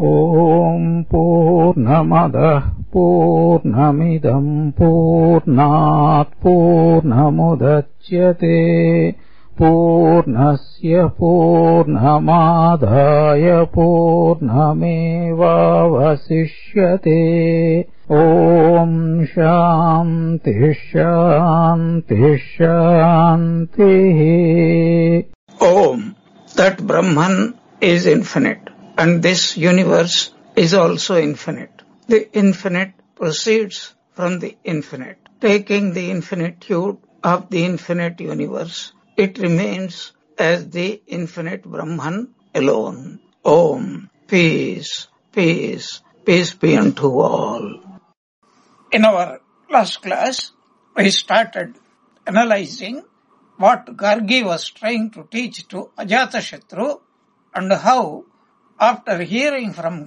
ॐ पूर्णमदः पूर्णमिदम् पूर्णात् पूर्णमुदच्यते पूर्णस्य पूर्णमादाय पूर्णमेवावशिष्यते ॐ शान्तिः शान्तिः शान्तिः. Om, that Brahman is infinite, and this universe is also infinite. The infinite proceeds from the infinite. Taking the infinitude of the infinite universe, it remains as the infinite Brahman alone. Om, peace, peace, peace be unto all. In our last class, we started analyzing what Gargi was trying to teach to Ajatashatru and how, after hearing from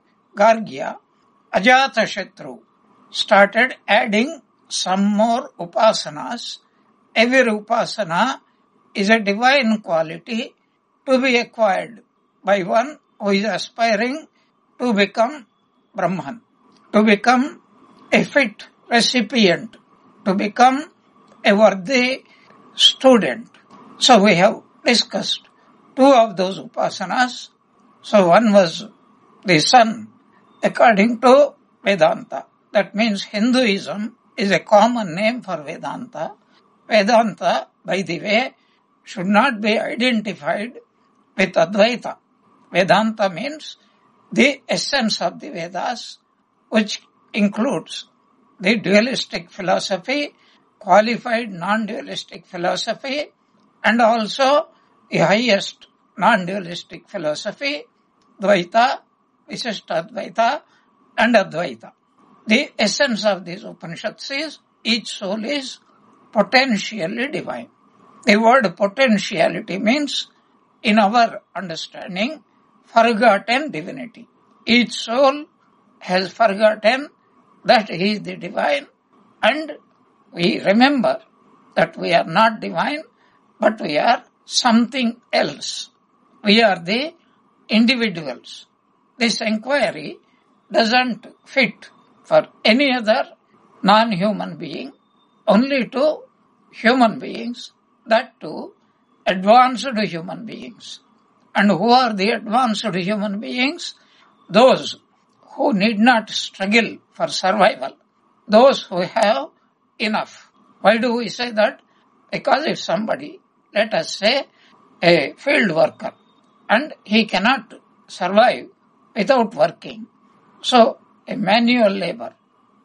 Gargya, Ajatashatru started adding some more upasanas. Every upasana is a divine quality to be acquired by one who is aspiring to become Brahman, to become a fit recipient, to become a worthy student. So we have discussed two of those upasanas. So one was the sun according to Vedanta. That means Hinduism is a common name for Vedanta. Vedanta, by the way, should not be identified with Advaita. Vedanta means the essence of the Vedas, which includes the dualistic philosophy, qualified non-dualistic philosophy, and also the highest non-dualistic philosophy, Dvaita, Visishtadvaita, and Advaita. The essence of these Upanishads is each soul is potentially divine. The word potentiality means, in our understanding, forgotten divinity. Each soul has forgotten that he is the divine, and we remember that we are not divine, but we are something else. We are the individuals. This inquiry doesn't fit for any other non-human being, only to human beings, that too advanced human beings. And who are the advanced human beings? Those who need not struggle for survival, those who have enough. Why do we say that? Because if somebody, let us say, a field worker, and he cannot survive without working, so a manual labor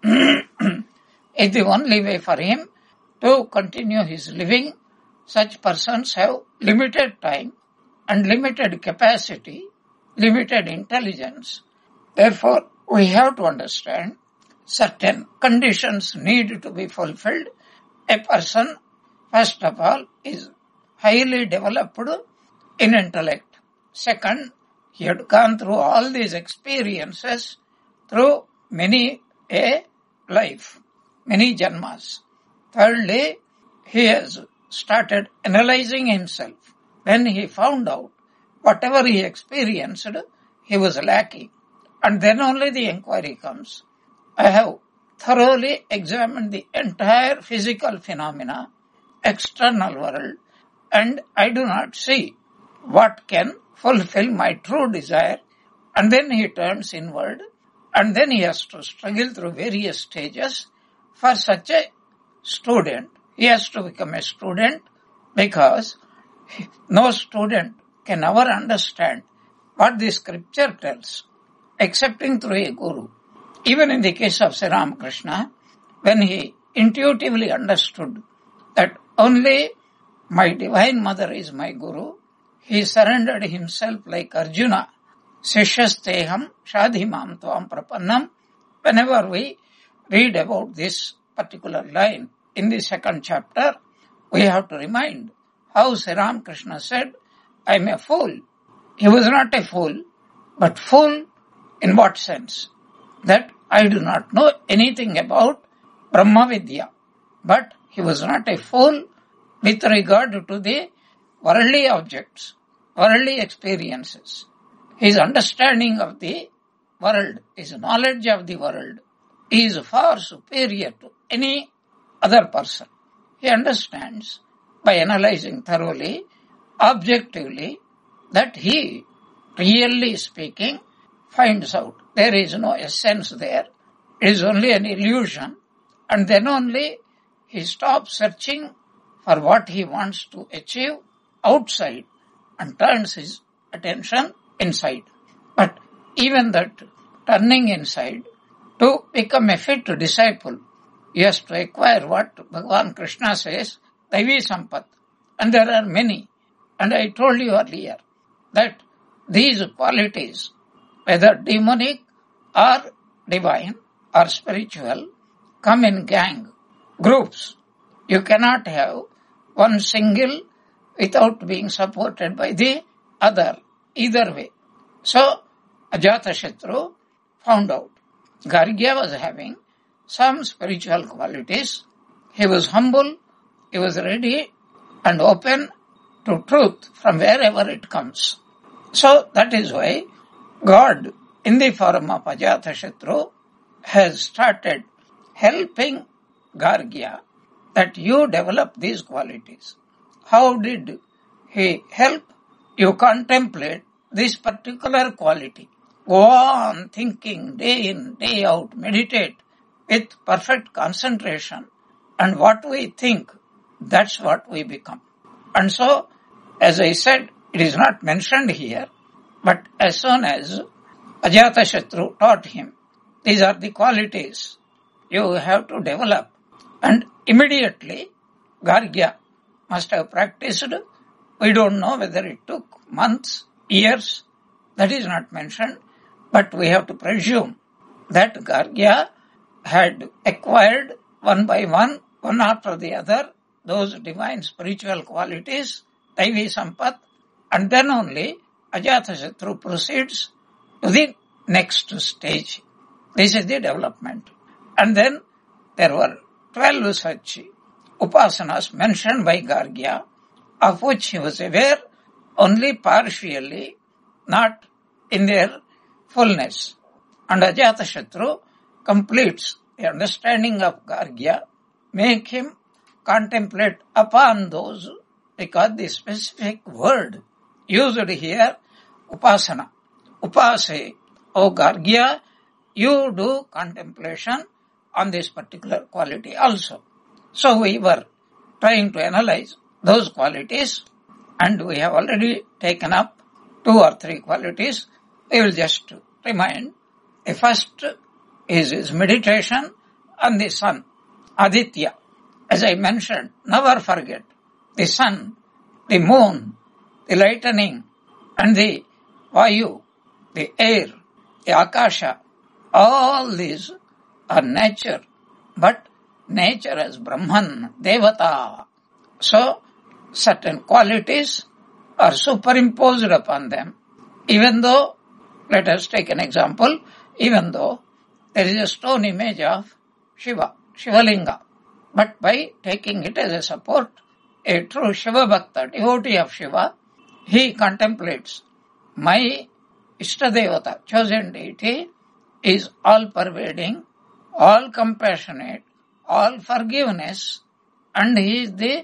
is the only way for him to continue his living. Such persons have limited time and limited capacity, limited intelligence. Therefore, we have to understand certain conditions need to be fulfilled. A person, first of all, is highly developed in intellect. Second, he had gone through all these experiences through many a life, many janmas. Thirdly, he has started analyzing himself. When he found out whatever he experienced, he was lacking. And then only the inquiry comes. I have thoroughly examined the entire physical phenomena, external world, and I do not see what can fulfill my true desire. And then he turns inward, and then he has to struggle through various stages. For such a student, he has to become a student, because no student can ever understand what the scripture tells, excepting through a guru. Even in the case of Sri Ramakrishna, when he intuitively understood that only my divine mother is my guru, he surrendered himself like Arjuna. Sishyasteham shadhimam tvam prapannam. Whenever we read about this particular line in the second chapter, we have to remind how Sri Ramakrishna said, I am a fool. He was not a fool, but fool in what sense? That I do not know anything about Brahma Vidya. But he was not a fool with regard to the worldly objects, worldly experiences. His understanding of the world, his knowledge of the world is far superior to any other person. He understands by analyzing thoroughly, objectively, that he, really speaking, finds out there is no essence there. It is only an illusion. And then only he stops searching for what he wants to achieve outside and turns his attention inside. But even that turning inside, to become a fit disciple, he has to acquire what Bhagavan Krishna says, Daivi Sampat. And there are many. And I told you earlier that these qualities, whether demonic or divine or spiritual, come in gang, groups. You cannot have one single without being supported by the other, either way. So, Ajatashatru found out Gargya was having some spiritual qualities. He was humble, he was ready and open to truth from wherever it comes. So, that is why God, in the form of Ajatashatru, has started helping Gargya that you develop these qualities. How did he help? You contemplate this particular quality. Go on thinking day in, day out, meditate with perfect concentration. And what we think, that's what we become. And so, as I said, it is not mentioned here, but as soon as Ajatashatru taught him, these are the qualities you have to develop. And immediately, Gargya must have practiced. We don't know whether it took months, years. That is not mentioned. But we have to presume that Gargya had acquired one by one after the other, those divine spiritual qualities, Daivi Sampat, and then only Ajatashatru proceeds to the next stage. This is the development. And then there were 12 such upasanas mentioned by Gargya, of which he was aware only partially, not in their fullness. And Ajatashatru completes the understanding of Gargya, make him contemplate upon those, because the specific word used here, upasana. Upase, O Gargya, you do contemplation on this particular quality also. So we were trying to analyze those qualities, and we have already taken up 2 or 3 qualities. We will just remind. The first is his meditation on the sun, Aditya. As I mentioned, never forget the sun, the moon, the lightning, and the Vayu, the air, the Akasha. All these are nature, but nature as Brahman, Devata. So, certain qualities are superimposed upon them. Even though, let us take an example, even though there is a stone image of Shiva, Shivalinga, but by taking it as a support, a true Shiva Bhakta, devotee of Shiva, he contemplates, my Ishtadevata, chosen deity, is all-pervading, all-compassionate, all-forgiveness, and he is the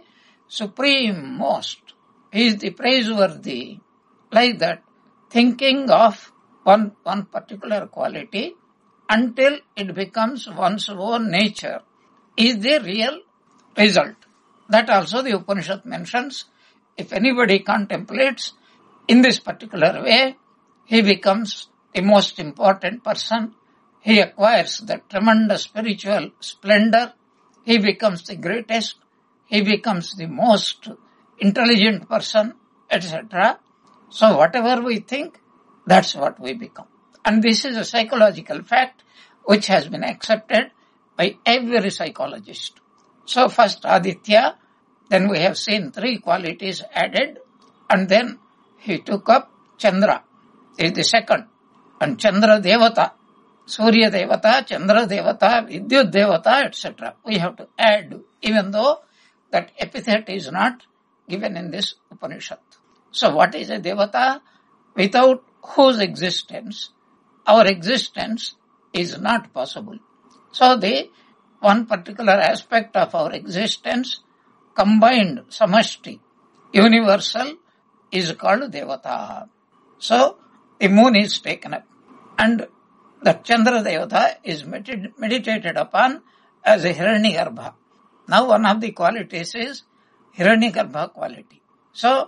supreme most. He is the praiseworthy. Like that, thinking of one particular quality until it becomes one's own nature is the real result. That also the Upanishad mentions. If anybody contemplates in this particular way, he becomes the most important person. He acquires the tremendous spiritual splendor. He becomes the greatest. He becomes the most intelligent person, etc. So whatever we think, that's what we become. And this is a psychological fact which has been accepted by every psychologist. So first Aditya, then we have seen 3 qualities added, and then he took up Chandra, is the second, and Chandra Devata, Surya Devata, Chandra Devata, Vidyut Devata, etc. We have to add, even though that epithet is not given in this Upanishad. So what is a Devata? Without whose existence our existence is not possible. So the one particular aspect of our existence, combined samashti, universal, is called Devata. So the moon is taken up and the Chandra Devata is meditated upon as a Hiranyagarbha. Now one of the qualities is Hiranyagarbha quality. So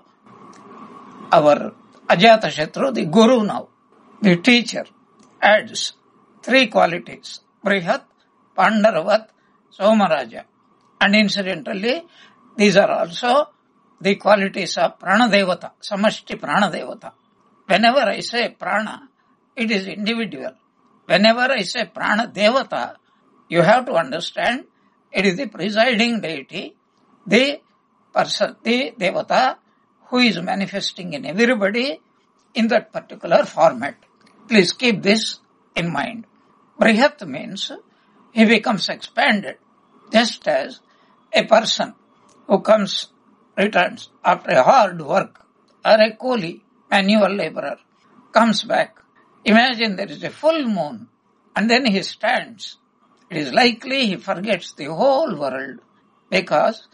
our Ajatashatru, the Guru now, the teacher, adds 3 qualities: Brihat, Pandaravat, Somaraja. And incidentally, these are also the qualities of Prana Devata, Samashti Prana Devata. Whenever I say Prana, it is individual. Whenever I say Prana Devata, you have to understand it is the presiding deity, the person, the Devata, who is manifesting in everybody in that particular format. Please keep this in mind. Brihat means he becomes expanded, just as a person who returns after a hard work, or a coolie, manual laborer, comes back. Imagine there is a full moon and then he stands. It is likely he forgets the whole world because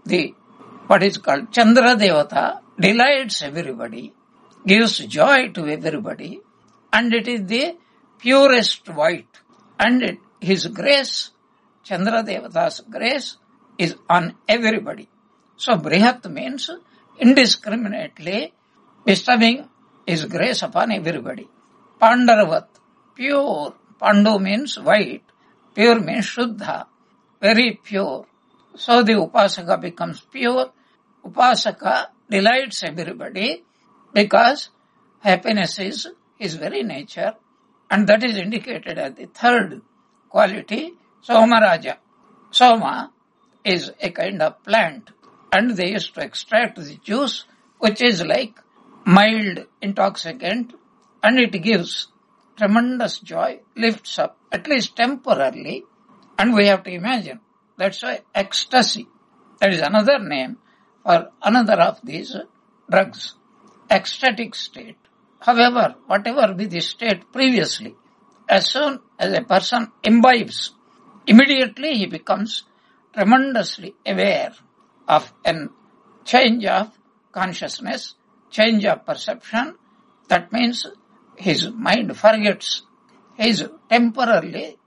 what is called Chandra Devata delights everybody, gives joy to everybody, and it is the purest white. And his grace, Chandra Devata's grace, is on everybody. So Brihat means indiscriminately bestowing his grace upon everybody. Pandaravat, pure. Pandu means white. Pure means Shuddha, very pure. So the Upasaka becomes pure. Upasaka delights everybody because happiness is his very nature, and that is indicated as the 3rd quality, Somaraja. Soma is a kind of plant, and they used to extract the juice, which is like mild intoxicant, and it gives tremendous joy, lifts up, at least temporarily, and we have to imagine. That's why ecstasy, that is another name for another of these drugs, ecstatic state. However, whatever be the state previously, as soon as a person imbibes, immediately he becomes tremendously aware of a change of consciousness, change of perception. That means his mind forgets his temporary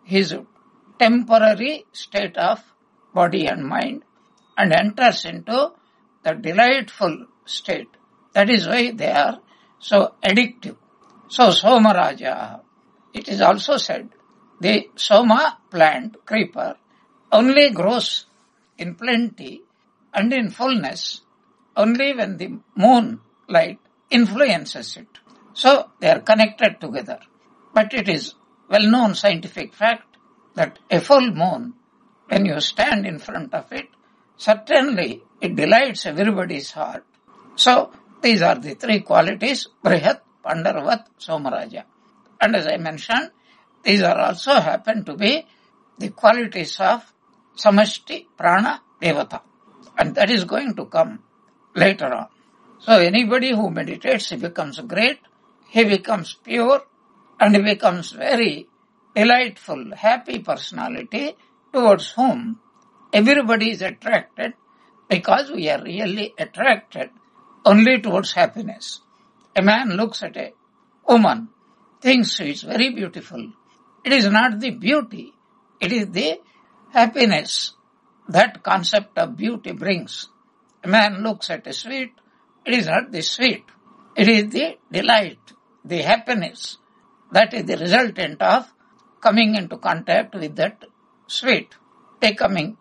state of body and mind and enters into the delightful state. That is why they are so addictive. So Somaraja, it is also said, the Soma plant, creeper, only grows in plenty and in fullness only when the moonlight influences it. So they are connected together. But it is well-known scientific fact that a full moon, when you stand in front of it, certainly it delights everybody's heart. So these are the 3 qualities, Brihat, Pandaravat, Somaraja. And as I mentioned, these are also happen to be the qualities of Samashti Prana Devata. And that is going to come later on. So anybody who meditates, he becomes great, he becomes pure, and he becomes very delightful, happy personality towards whom everybody is attracted, because we are really attracted only towards happiness. A man looks at a woman, thinks she is very beautiful. It is not the beauty, it is the happiness that concept of beauty brings. A man looks at a sweet, it is not the sweet, it is the delight, the happiness that is the resultant of coming into contact with that sweet, becoming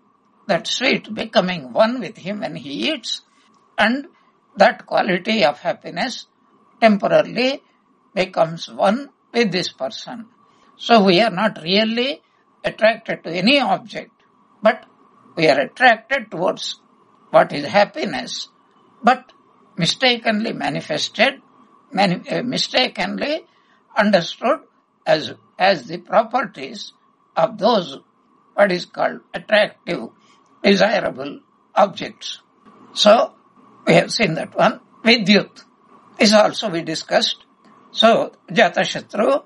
one with him when he eats, and that quality of happiness temporarily becomes one with this person. So we are not really attracted to any object, but we are attracted towards what is happiness, but mistakenly manifested, mistakenly understood as the properties of those what is called attractive, desirable objects. So we have seen that one. Vidyut, this also we discussed. So Jatashatru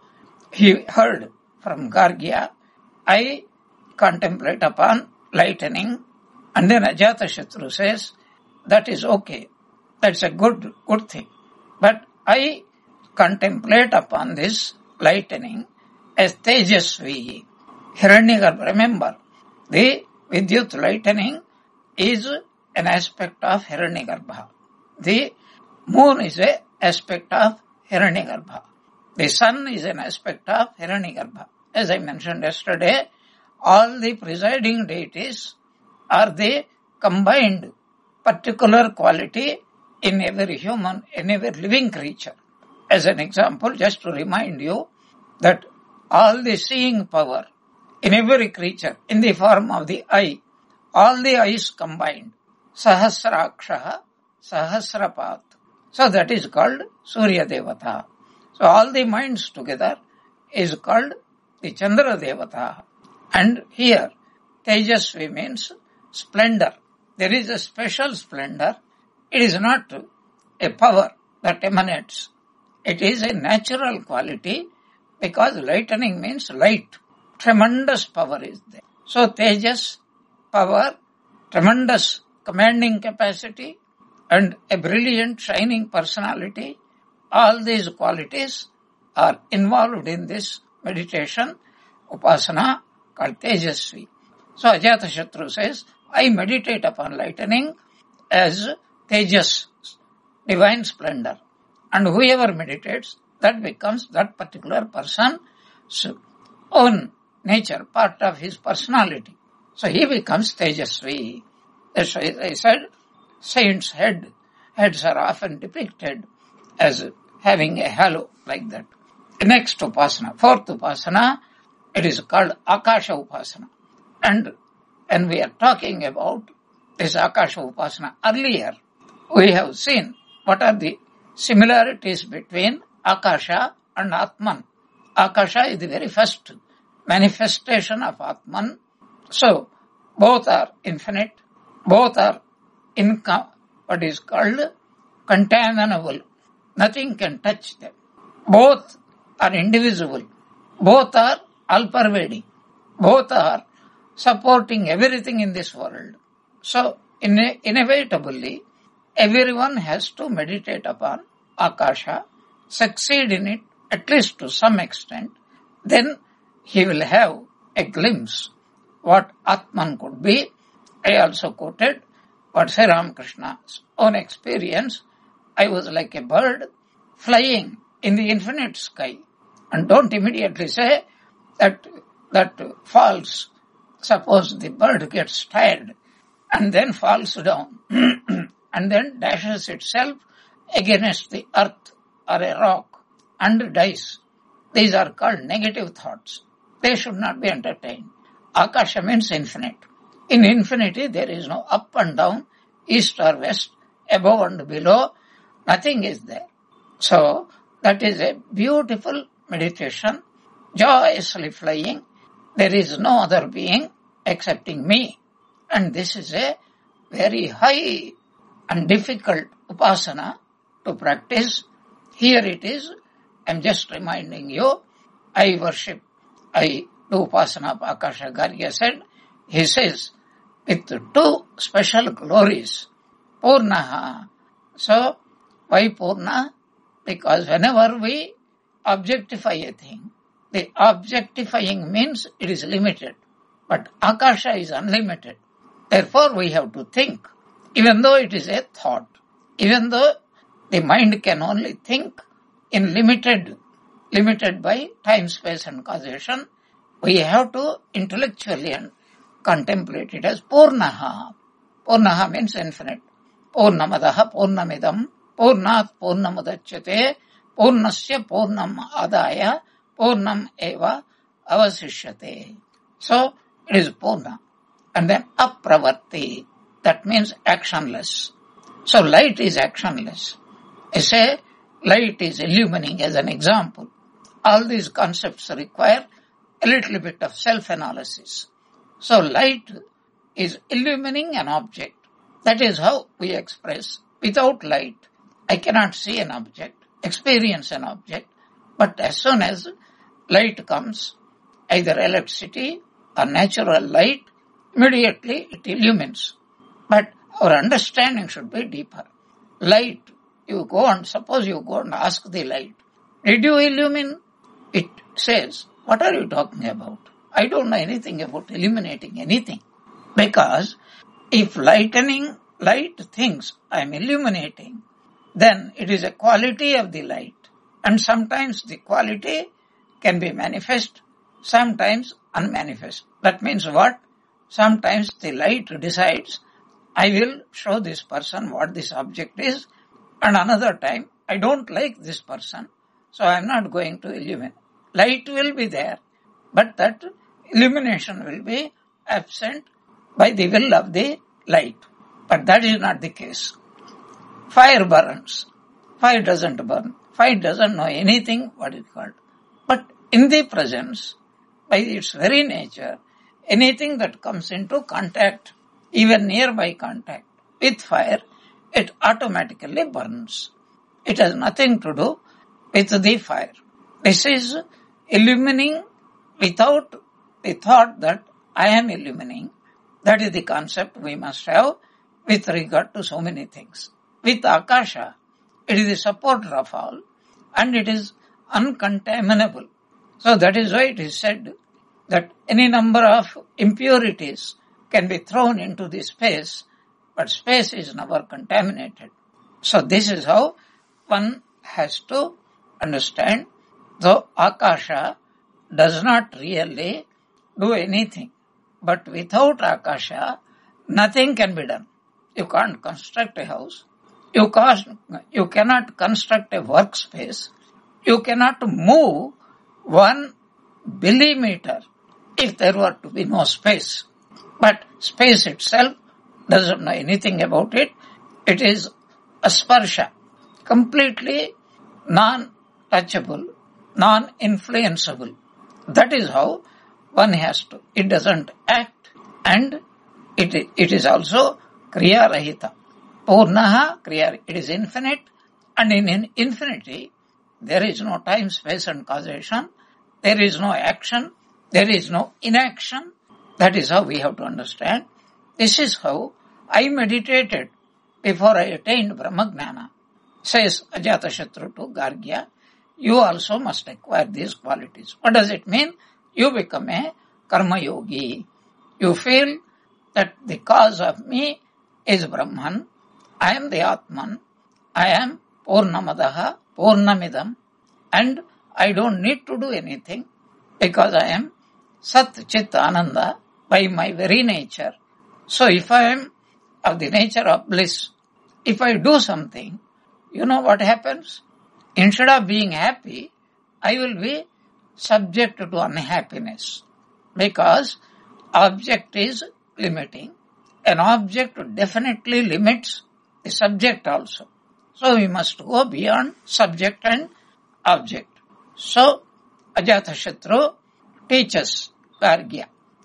He heard from Gargya, I contemplate upon lightning, and then Ajatashatru says, that is okay. That's a good thing. But I contemplate upon this lightning as Tejasvi. Hiranyagarbha, remember, the Vidyut lightning is an aspect of Hiranyagarbha. The moon is an aspect of Hiranyagarbha. The sun is an aspect of Hiranyagarbha. As I mentioned yesterday, all the presiding deities are the combined particular quality in every human, in every living creature. As an example, just to remind you that all the seeing power in every creature in the form of the eye, all the eyes combined, Sahasraksha, Sahasrapat. So that is called Surya Devata. So all the minds together is called the Chandra Devata. And here, Tejasvi means splendor. There is a special splendor. It is not a power that emanates. It is a natural quality because lightning means light. Tremendous power is there. So Tejas, power, tremendous commanding capacity, and a brilliant shining personality, all these qualities are involved in this meditation, upasana, called Tejasvi. So Ajatashatru says, I meditate upon lightning as Tejas, divine splendor. And whoever meditates, that becomes that particular person's own nature, part of his personality. So he becomes Tejasvi. That's why I said, saints' heads are often depicted as having a halo like that. The next upasana, fourth upasana, it is called Akasha upasana. And when we are talking about this Akasha upasana earlier, we have seen what are the similarities between Akasha and Atman. Akasha is the very first manifestation of Atman. So, both are infinite, both are what is called contaminable. Nothing can touch them. Both are indivisible. Both are all-pervading. Both are supporting everything in this world. So, inevitably, everyone has to meditate upon Akasha, succeed in it, at least to some extent. Then he will have a glimpse what Atman could be. I also quoted what Sri Ramakrishna's own experience. I was like a bird flying in the infinite sky. And don't immediately say that falls. Suppose the bird gets tired and then falls down and then dashes itself against the earth or a rock and dies. These are called negative thoughts. They should not be entertained. Akasha means infinite. In infinity, there is no up and down, east or west, above and below. Nothing is there. So, that is a beautiful meditation, joyously flying. There is no other being excepting me. And this is a very high and difficult upasana to practice. Here it is. I am just reminding you, I do upasana of Akasha. Gargya said, he says, with two special glories, Purnaha. So, why Purna? Because whenever we objectify a thing, the objectifying means it is limited. But Akasha is unlimited. Therefore, we have to think. Even though it is a thought, even though the mind can only think in limited by time, space and causation, we have to intellectually contemplate it as Purnaha. Purnaha means infinite. Purnamadaha Purnamidam Purnat Purnamudachyate Purnasya Purnam Adaya Purnam Eva Avasishyate. So, it is Purna. And then Apravarti. That means actionless. So, light is actionless. I say light is illumining as an example. All these concepts require a little bit of self-analysis. So, light is illumining an object. That is how we express. Without light, I cannot see an object, experience an object. But as soon as light comes, either electricity or natural light, immediately it illumines. But our understanding should be deeper. Light, suppose you go and ask the light, did you illumine? It says, what are you talking about? I don't know anything about illuminating anything. Because if light thinks I am illuminating, then it is a quality of the light. And sometimes the quality can be manifest, sometimes unmanifest. That means what? Sometimes the light decides, I will show this person what this object is, and another time, I don't like this person, so I am not going to illuminate. Light will be there, but that illumination will be absent by the will of the light. But that is not the case. Fire burns. Fire doesn't burn. Fire doesn't know anything what is called. But in the presence, by its very nature, anything that comes into contact, even nearby contact with fire, it automatically burns. It has nothing to do with the fire. This is illumining without the thought that I am illumining. That is the concept we must have with regard to so many things. With Akasha, it is the supporter of all and it is uncontaminable. So that is why it is said that any number of impurities can be thrown into the space, but space is never contaminated. So this is how one has to understand. Though Akasha does not really do anything, but without Akasha, nothing can be done. You can't construct a house. You cannot construct a workspace. You cannot move 1 millimeter if there were to be no space. But space itself doesn't know anything about it. It is a sparsha, completely non-touchable, non-influenceable. That is how one has to. It doesn't act and it is also kriya rahita. Purnaha kriya. It is infinite and in infinity there is no time, space and causation. There is no action. There is no inaction. That is how we have to understand. This is how I meditated before I attained Brahmagnana. Says Ajatashatru to Gargya, you also must acquire these qualities. What does it mean? You become a karma yogi. You feel that the cause of me is Brahman. I am the Atman. I am Purnamadaha, Purnamidam. And I don't need to do anything because I am Sat Chit Ananda by my very nature. So if I am of the nature of bliss, if I do something, you know what happens? Instead of being happy, I will be subject to unhappiness because object is limiting. An object definitely limits the subject also. So we must go beyond subject and object. So Ajatashatru teaches Gargya,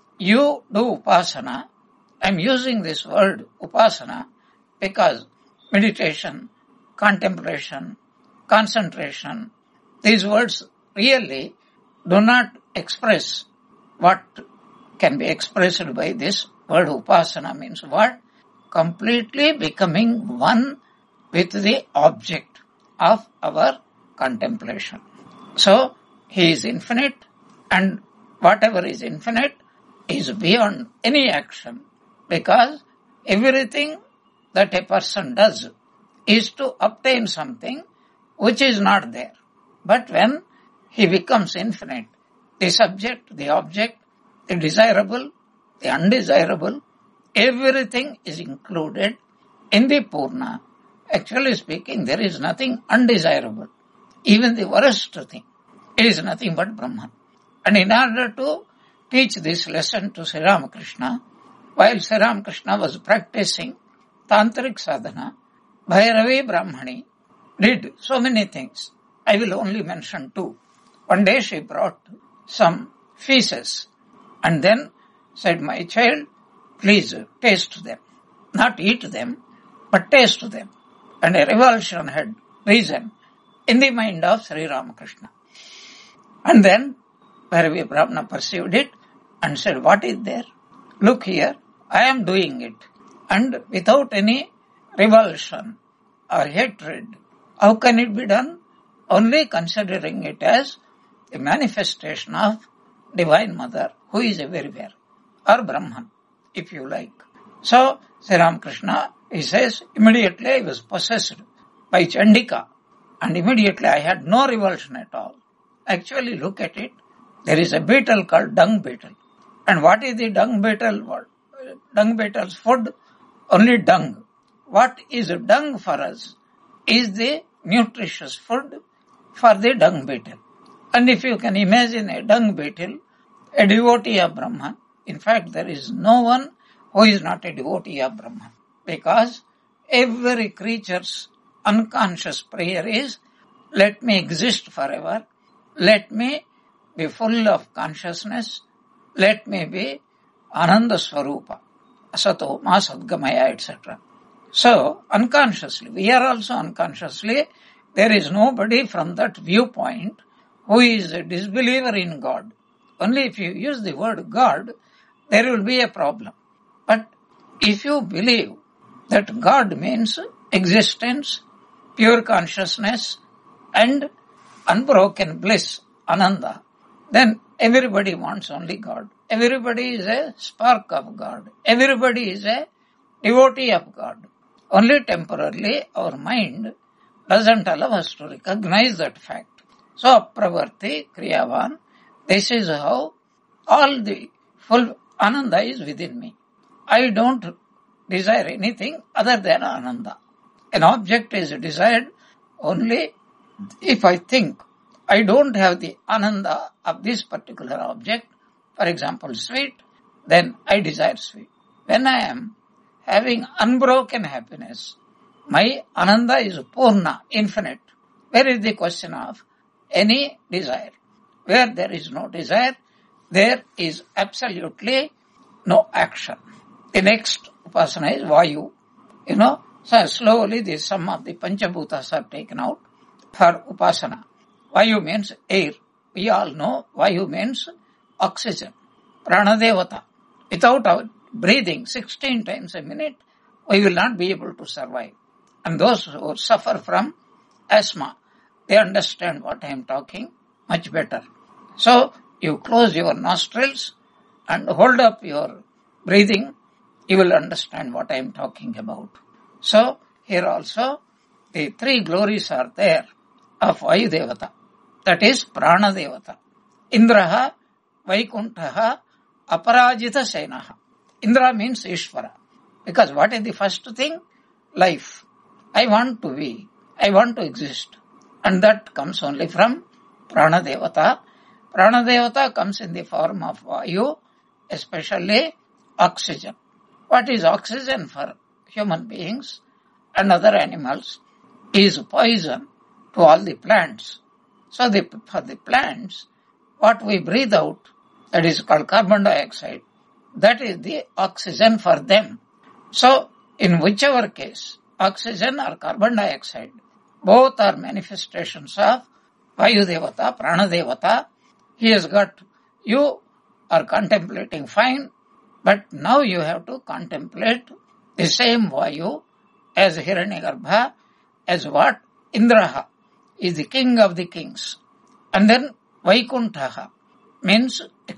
you do upasana. I am using this word upasana because meditation, contemplation, concentration, these words really do not express what can be expressed by this word upasana. Means what? Completely becoming one with the object of our contemplation. So, he is infinite and whatever is infinite is beyond any action because everything that a person does is to obtain something which is not there. But when he becomes infinite, the subject, the object, the desirable, the undesirable, everything is included in the Purna. Actually speaking, there is nothing undesirable. Even the worst thing, it is nothing but Brahman. And in order to teach this lesson to Sri Ramakrishna, while Sri Ramakrishna was practicing Tantric Sadhana, Bhairavi Brahmani did so many things. I will only mention 2. One day she brought some feces and then said, my child, please taste them. Not eat them, but taste them. And a revulsion had risen in the mind of Sri Ramakrishna. And then where Brahmana perceived it and said, what is there? Look here, I am doing it. And without any revulsion or hatred. How can it be done? Only considering it as a manifestation of Divine Mother, who is everywhere, or Brahman, if you like. So, Sri Ramakrishna, he says, immediately I was possessed by Chandika, and immediately I had no revulsion at all. Actually, look at it. There is a beetle called dung beetle. And what is the dung beetle? Dung beetle's food? Only dung. What is dung for us? Is the nutritious food for the dung beetle. And if you can imagine a dung beetle, a devotee of Brahman, in fact there is no one who is not a devotee of Brahman, because every creature's unconscious prayer is, let me exist forever, let me be full of consciousness, let me be Ananda Swarupa, Asato Ma Sadgamaya, etc. So, unconsciously, we are also unconsciously, there is nobody from that viewpoint who is a disbeliever in God. Only if you use the word God, there will be a problem. But if you believe that God means existence, pure consciousness, and unbroken bliss, Ananda, then everybody wants only God. Everybody is a spark of God. Everybody is a devotee of God. Only temporarily our mind doesn't allow us to recognize that fact. So, Apravarti, Kriyavan, this is how all the full Ananda is within me. I don't desire anything other than Ananda. An object is desired only if I think I don't have the Ananda of this particular object, for example sweet, then I desire sweet. When I am having unbroken happiness, my Ananda is Purna, infinite. Where is the question of any desire? Where there is no desire, there is absolutely no action. The next upasana is Vayu. So slowly the sum of the Panchabhutas are taken out for upasana. Vayu means air. We all know Vayu means oxygen. Pranadevata. Without our breathing 16 times a minute, we will not be able to survive. And those who suffer from asthma, they understand what I am talking much better. So, you close your nostrils and hold up your breathing, you will understand what I am talking about. So, here also, the three glories are there of Vayu Devata. That is Prana Devata. Indraha, Vaikunthaha, Aparajita Senaha. Indra means Ishvara. Because what is the first thing? Life. I want to be. I want to exist. And that comes only from Prana Devata. Prana Devata comes in the form of Vayu, especially oxygen. What is oxygen for human beings and other animals is poison to all the plants. So for the plants, what we breathe out, that is called carbon dioxide, that is the oxygen for them. So in whichever case, oxygen or carbon dioxide, both are manifestations of Vayu Devata, Prana Devata. He has got, you are contemplating fine, but now you have to contemplate the same Vayu as Hiranyagarbha, as what? Indraha is the king of the kings. And then Vaikunthaha means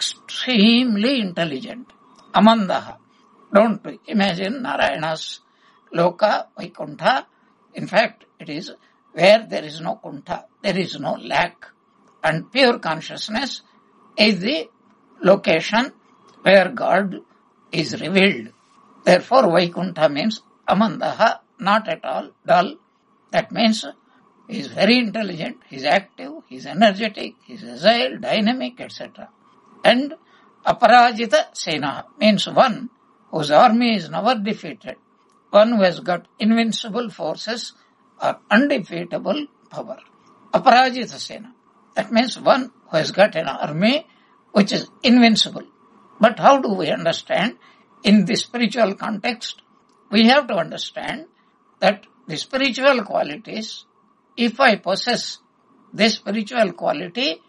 extremely intelligent. Amandaha. Don't imagine Narayana's Loka, Vaikuntha. In fact, it is where there is no kuntha, there is no lack. And pure consciousness is the location where God is revealed. Therefore, Vaikuntha means Amandaha, not at all dull. That means he is very intelligent, he is active, he is energetic, he is agile, dynamic, etc. And Aparajita Senaha means one whose army is never defeated, one who has got invincible forces or undefeatable power. Aparajita Sena. That means one who has got an army which is invincible. But how do we understand in the spiritual context? We have to understand that the spiritual qualities, if I possess this spiritual quality,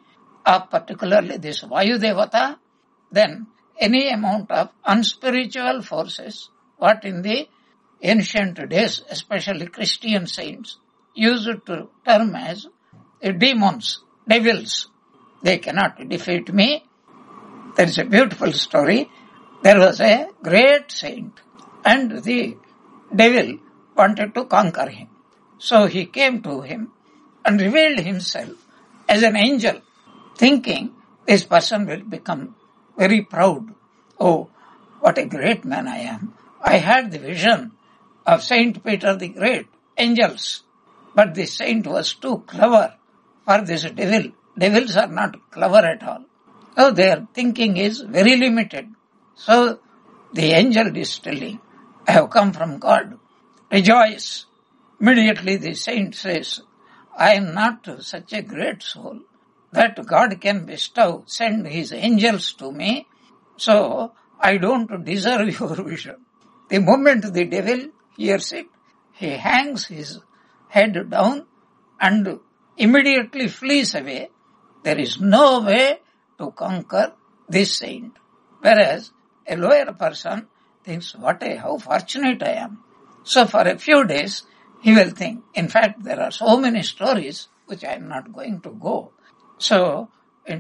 particularly this Vayu Devata, then any amount of unspiritual forces, what in the ancient days, especially Christian saints, used to term as demons, devils. They cannot defeat me. There is a beautiful story. There was a great saint and the devil wanted to conquer him. So he came to him and revealed himself as an angel, thinking this person will become very proud. Oh, what a great man I am. I had the vision of Saint Peter the Great, angels. But the saint was too clever for this devil. Devils are not clever at all. So their thinking is very limited. So the angel is telling, I have come from God. Rejoice. Immediately the saint says, I am not such a great soul that God can send his angels to me. So I don't deserve your vision. The moment the devil hears it, he hangs his head down and immediately flees away. There is no way to conquer this saint. Whereas a lower person thinks, how fortunate I am. So for a few days, he will think. In fact, there are so many stories which I am not going to go. So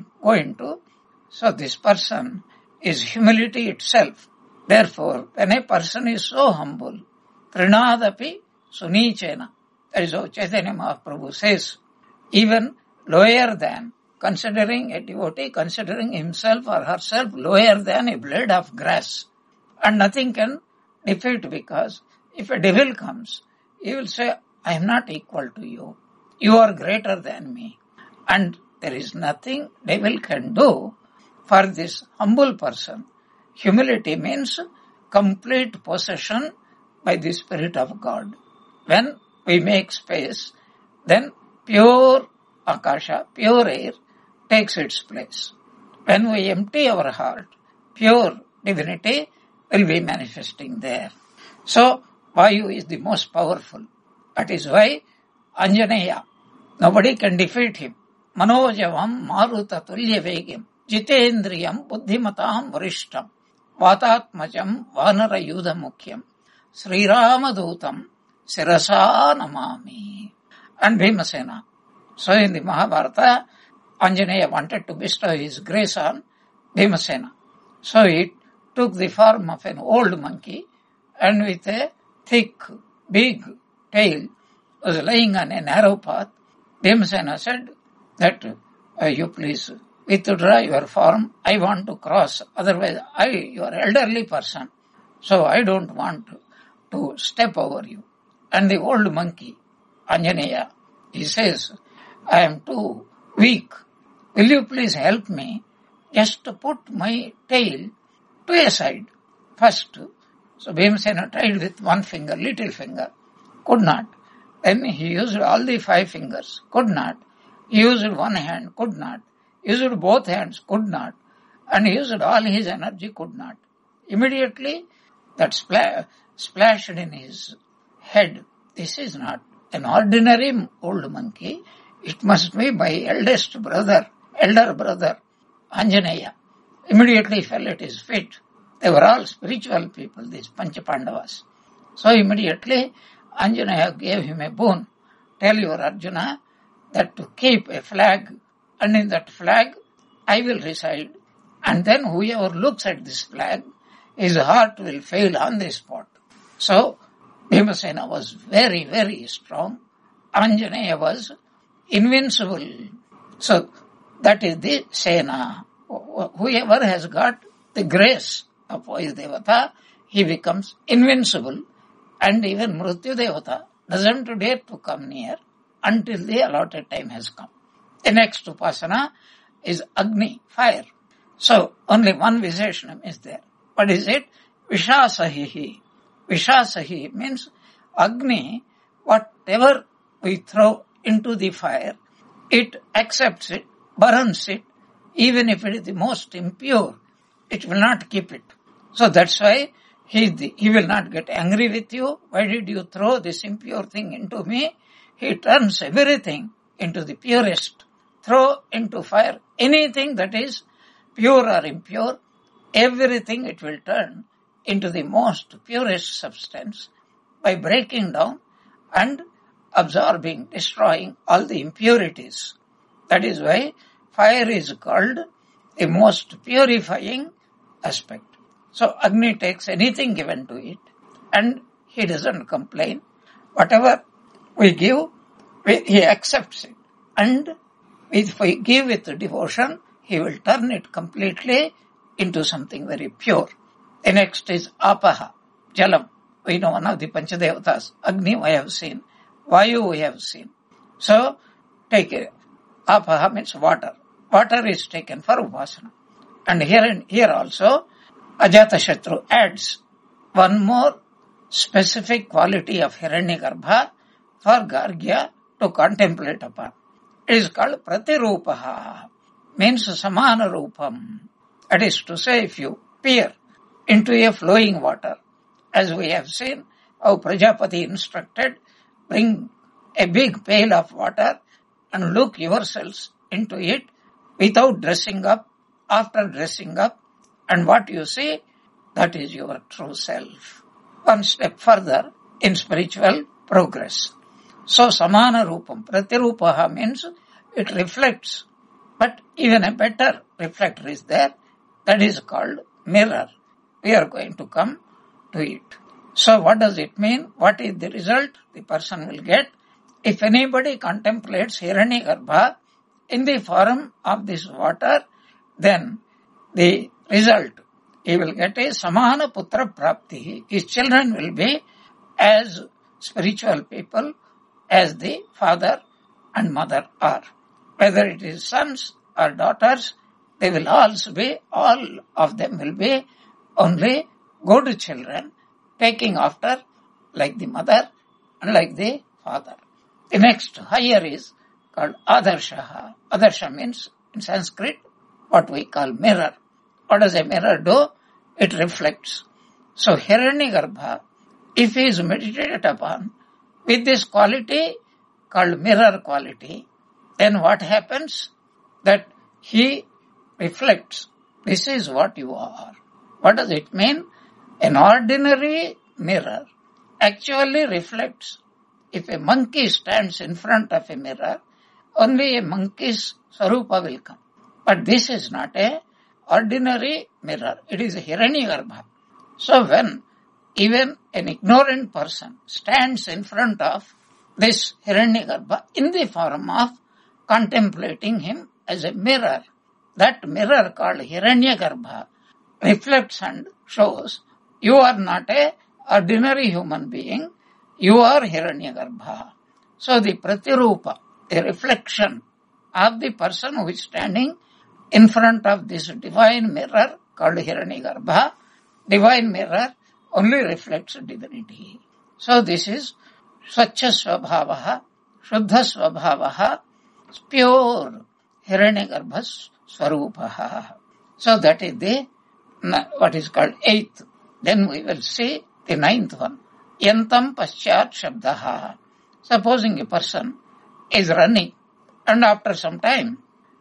this person is humility itself. Therefore, when a person is so humble, Trinadapi Sunichena, that is how Chaitanya Mahaprabhu says, even lower than, considering a devotee, considering himself or herself lower than a blade of grass. And nothing can defeat, because if a devil comes, he will say, I am not equal to you. You are greater than me. And there is nothing devil can do for this humble person. Humility means complete possession by the Spirit of God. When we make space, then pure akasha, pure air, takes its place. When we empty our heart, pure divinity will be manifesting there. So, Vayu is the most powerful. That is why Anjaneya, nobody can defeat him. Manojavam Maruta Tulya Vegam, Jitendriyam Buddhimatam Varishtam, Vatatmajam Vanara Yudha Mukyam, Sri Ramadutam Sirasa Namami. And Bhimasena. So in the Mahabharata, Anjaneya wanted to bestow his grace on Bhimasena. So it took the form of an old monkey and with a thick, big tail was lying on a narrow path. Bhimasena said that you please withdraw your form. I want to cross. Otherwise, you are an elderly person. So I don't want to step over you. And the old monkey, Anjaneya, he says, I am too weak. Will you please help me just to put my tail to a side first? So Bhimasena tried with one finger, little finger, could not. Then he used all the 5 fingers, could not. He used one hand, could not. He used both hands, could not. And he used all his energy, could not. Immediately that splashed in his head. This is not an ordinary old monkey. It must be my elder brother, Anjaneya. Immediately fell at his feet. They were all spiritual people, these Panchapandavas. So immediately Anjaneya gave him a boon. Tell your Arjuna that to keep a flag, and in that flag I will reside. And then whoever looks at this flag, his heart will fail on the spot. So Bhimasena was very, very strong. Anjaneya was invincible. So that is the Sena. Whoever has got the grace of Vayu Devata, he becomes invincible. And even Mrityu Devata doesn't dare to come near until the allotted time has come. The next Upasana is Agni, fire. So only one Visheshanam is there. What is it? Vishasahihi. Vishasahi means Agni, whatever we throw into the fire, it accepts it, burns it, even if it is the most impure, it will not keep it. So that's why he will not get angry with you. Why did you throw this impure thing into me? He turns everything into the purest. Throw into fire anything that is pure or impure, everything it will turn into the most purest substance by breaking down and absorbing, destroying all the impurities. That is why fire is called the most purifying aspect. So Agni takes anything given to it and he doesn't complain. Whatever we give, he accepts it. And if we give with devotion, he will turn it completely into something very pure. The next is Apaha, Jalam. We know one of the Panchadevatas. Agni we have seen. Vayu we have seen. So, take it. Apaha means water. Water is taken for Upasana. And here also, Ajatashatru adds one more specific quality of Hiranyagarbha for Gargya to contemplate upon. It is called Pratirupaha, means Samana Rupam. That is to say, if you peer into a flowing water, as we have seen how Prajapati instructed, bring a big pail of water and look yourselves into it without dressing up, after dressing up, and what you see, that is your true self. One step further in spiritual progress. So, Samana Rupam, Pratirupaha means it reflects, but even a better reflector is there, that is called mirror. We are going to come to it. So, what does it mean? What is the result the person will get? If anybody contemplates Hiranyagarbha in the form of this water, then the result, he will get a Samana Putra Prapti. His children will be as spiritual people as the father and mother are. Whether it is sons or daughters, they will also be, all of them will be only good children, taking after like the mother and like the father. The next higher is called Adarsha. Adarsha means in Sanskrit what we call mirror. What does a mirror do? It reflects. So Hiranyagarbha, if he is meditated upon with this quality called mirror quality, then what happens? That he reflects. This is what you are. What does it mean? An ordinary mirror actually reflects. If a monkey stands in front of a mirror, only a monkey's sarupa will come. But this is not a ordinary mirror. It is a Hiranyagarbha. So when even an ignorant person stands in front of this Hiranyagarbha in the form of contemplating him as a mirror, that mirror called Hiranyagarbha reflects and shows you are not a ordinary human being, you are Hiranyagarbha. So the Pratirupa, the reflection of the person who is standing in front of this divine mirror called Hiranyagarbha, divine mirror only reflects divinity. So this is Swachha Svabhavaha, Shuddha Svabhavaha, pure Hiranyagarbha Swarupaha. So that is the what is called 8th. Then we will see the 9th one. Yantam Paschat Shabdaha. Supposing a person is running and after some time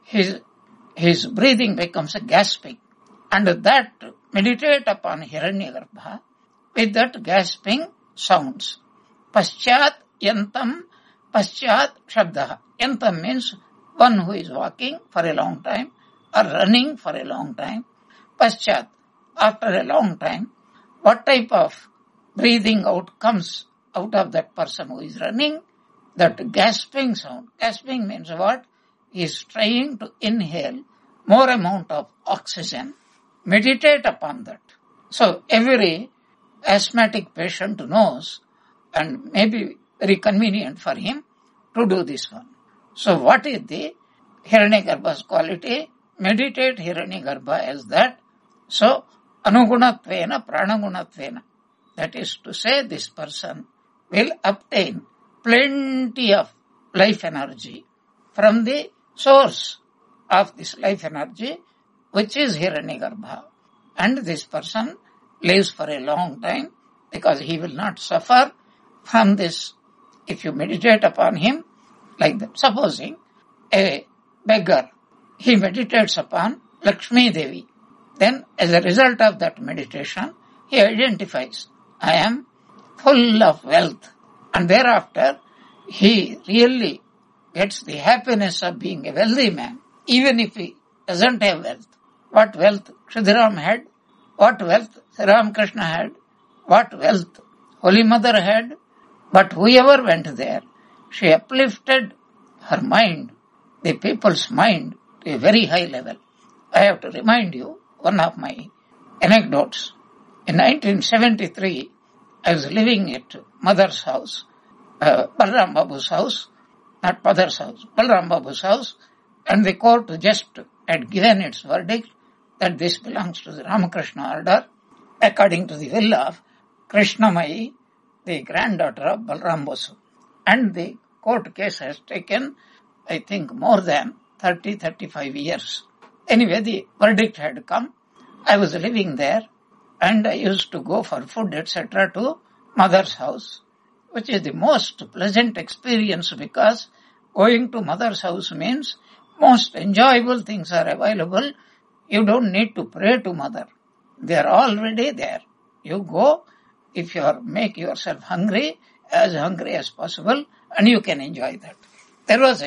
his breathing becomes a gasping, and that meditate upon Hiranyagarbha with that gasping sounds. Paschat Yantam Paschat Shabdaha. Yantam means one who is walking for a long time or running for a long time. Paschat, after a long time, what type of breathing out comes out of that person who is running? That gasping sound. Gasping means what? He is trying to inhale more amount of oxygen. Meditate upon that. So every asthmatic patient knows, and maybe very convenient for him to do this one. So what is the Hiranyagarbha's quality? Meditate Hiranyagarbha as that. So anugunatvena pranagunatvena. That is to say, this person will obtain plenty of life energy from the source of this life energy, which is Hiranyagarbha. And this person lives for a long time because he will not suffer from this. If you meditate upon him like that, supposing a beggar he meditates upon Lakshmi Devi. Then, as a result of that meditation, he identifies, I am full of wealth. And thereafter, he really gets the happiness of being a wealthy man, even if he doesn't have wealth. What wealth Kshudiram had, what wealth Sri Ramakrishna had, what wealth Holy Mother had, but whoever went there, she uplifted her mind, the people's mind, to a very high level. I have to remind you one of my anecdotes. In 1973, I was living at Mother's house, Balram Babu's house, not Mother's house, Balram Babu's house, and the court just had given its verdict that this belongs to the Ramakrishna order, according to the will of Krishnamayi, the granddaughter of Balram Basu. And the court case has taken, I think, more than 30-35 years. Anyway, the verdict had come. I was living there, and I used to go for food, etc. to Mother's house, which is the most pleasant experience because going to Mother's house means most enjoyable things are available. You don't need to pray to Mother. They are already there. You go, if you make yourself hungry as possible, and you can enjoy that. There was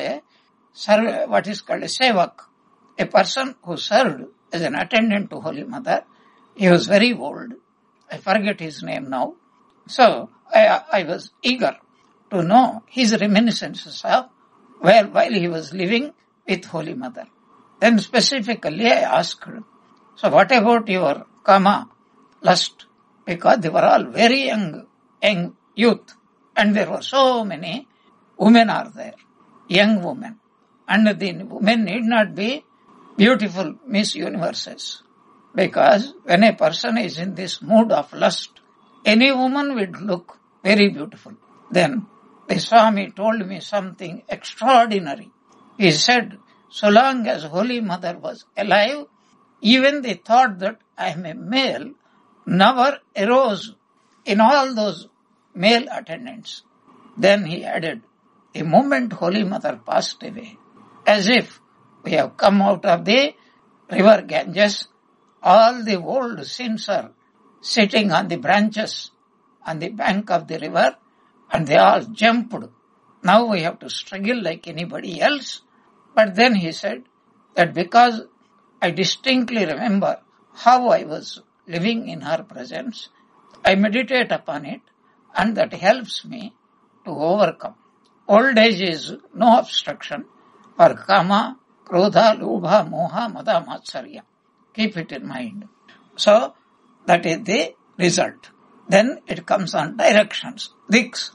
what is called a sevak, a person who served as an attendant to Holy Mother. He was very old. I forget his name now. So I was eager to know his reminiscences of while he was living with Holy Mother. Then specifically I asked, so what about your kama, lust? Because they were all very young youth, and there were so many women are there, young women. And the women need not be beautiful Miss Universes. Because when a person is in this mood of lust, any woman would look very beautiful. Then the Swami told me something extraordinary. He said, so long as Holy Mother was alive, even the thought that I am a male never arose in all those male attendants. Then he added, the moment Holy Mother passed away, as if we have come out of the river Ganges, all the old sins are sitting on the branches on the bank of the river, and they all jumped. Now we have to struggle like anybody else. But then he said that because I distinctly remember how I was living in her presence, I meditate upon it, and that helps me to overcome. Old age is no obstruction for kama, krodha, lobha, moha, mada, matsarya. Keep it in mind. So, that is the result. Then it comes on directions, diks.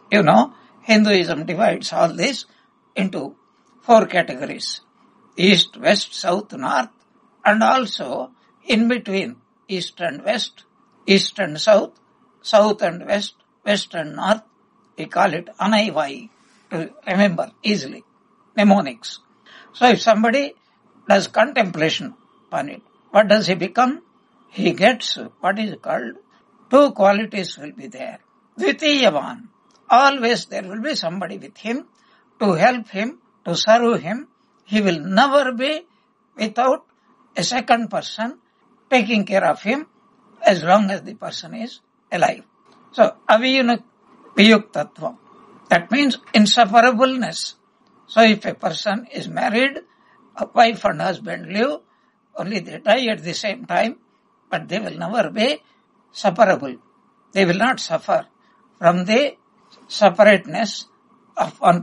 Hinduism divides all this into 4 categories. East, west, south, north, and also in between east and west, east and south, south and west, west and north. We call it Anaivai, to remember easily, mnemonics. So if somebody does contemplation upon it, what does he become? He gets what is called 2 qualities will be there. Dvitiyavan. Always there will be somebody with him to help him, to serve him. He will never be without a second person taking care of him as long as the person is alive. So, aviyuna viyuktatvam. That means inseparableness. So, if a person is married, a wife and husband live, only they die at the same time, but they will never be separable. They will not suffer from the separateness of one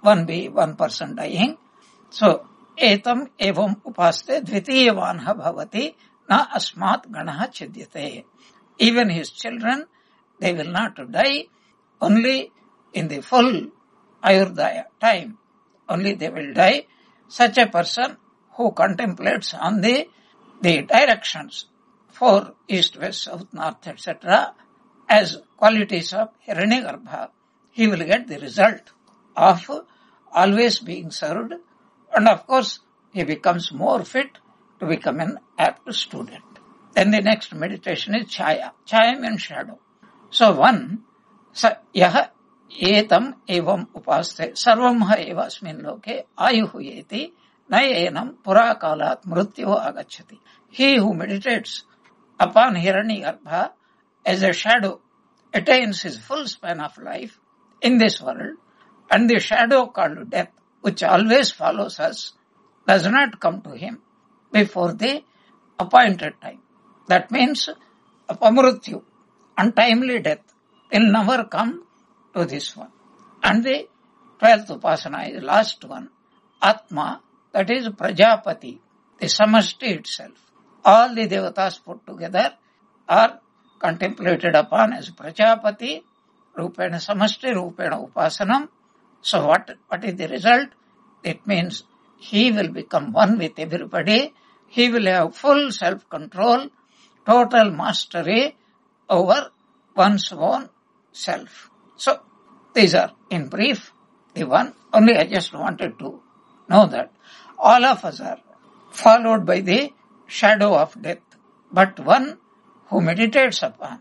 person dying. So, etam evam upaste dvitiyavanha bhavati na asmat ganaha chidyate. Even his children, they will not die only in the full Ayurdaya time. Only they will die. Such a person who contemplates on the directions for east, west, south, north, etc. as qualities of Hiranyagarbha, he will get the result of always being served, and of course he becomes more fit to become an apt student. Then the next meditation is Chaya. Chaya means shadow. So one, yaha etam evam upaste sarvam ha eva asmin loke ayuhu yeti nayenam purakalat mrityo agacchati. He who meditates upon Hiranyagarbha as a shadow attains his full span of life in this world, and the shadow called death, which always follows us, does not come to him before the appointed time. That means apamrityu, untimely death, will never come to this one. And the 12th upasana is the last one, Atma, that is Prajapati, the samashti itself. All the devatas put together are contemplated upon as Prajapati, Rupena Samashti, Rupena Upasanam. So what is the result? It means he will become one with everybody. He will have full self-control, total mastery over one's own self. So these are in brief the one. Only I just wanted to know that all of us are followed by the shadow of death. But one who meditates upon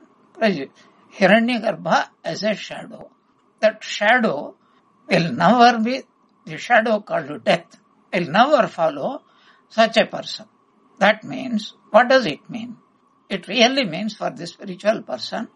Hiranyagarbha as a shadow, that shadow will never be, the shadow called death, will never follow such a person. That means, what does it mean? It really means for the spiritual person,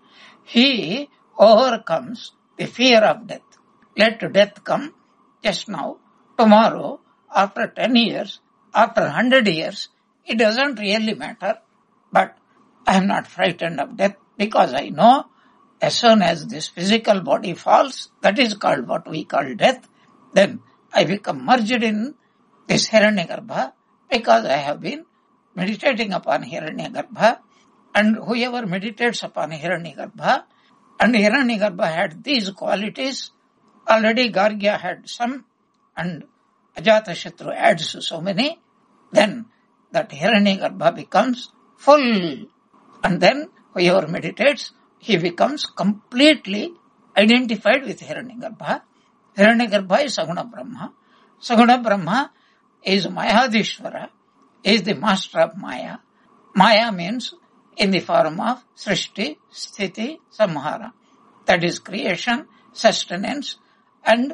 he overcomes the fear of death. Let death come just now, tomorrow, after 10 years, after 100 years, it doesn't really matter. But I am not frightened of death because I know as soon as this physical body falls, that is called what we call death, then I become merged in this Hiranyagarbha because I have been meditating upon Hiranyagarbha, and whoever meditates upon Hiranyagarbha, and Hiranyagarbha had these qualities, already Gargya had some, and Ajatashatru adds so many, then that Hiranyagarbha becomes full, and then whoever meditates, he becomes completely identified with Hiranyagarbha. Hiranyagarbha is Saguna Brahma. Saguna Brahma is Mayadishvara, is the master of Maya. Maya means in the form of Srishti, Sthiti, Samhara. That is creation, sustenance, and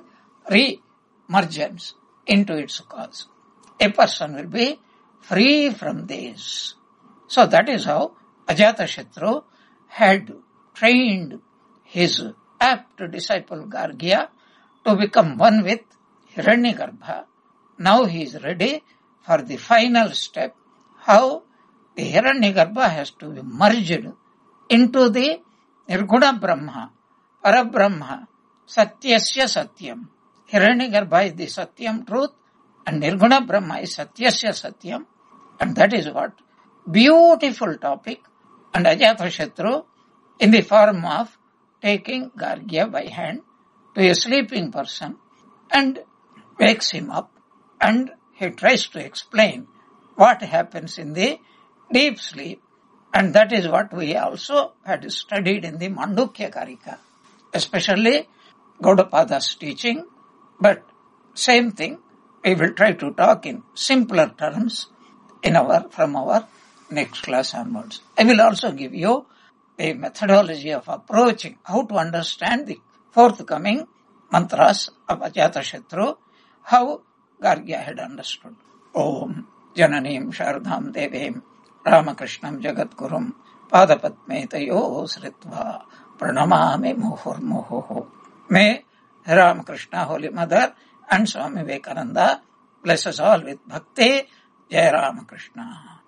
re-mergence into its cause. A person will be free from these. So that is how Ajatashatru had trained his apt disciple Gargya to become one with Hiranyagarbha. Now he is ready for the final step, how the Hiranyagarbha has to be merged into the Nirguna Brahma, Parabrahma, Satyasya Satyam. Hiranyagarbha is the Satyam truth and Nirguna Brahma is Satyasya Satyam, and that is what beautiful topic. And Ajatashatru in the form of taking Gargya by hand to a sleeping person and wakes him up, and he tries to explain what happens in the deep sleep, and that is what we also had studied in the Mandukya Karika, especially Gaudapada's teaching, but same thing we will try to talk in simpler terms from our next class onwards. I will also give you a methodology of approaching how to understand the forthcoming mantras of Ajatashatru, how Gargya had understood. Om Jananim Shardham Devim Ramakrishnam Jagadgurum Padapatme Tayo Sritva Pranamami Muhurmuhu. May Ramakrishna, Holy Mother, and Swami Vivekananda bless us all with bhakti. Jai Ramakrishna.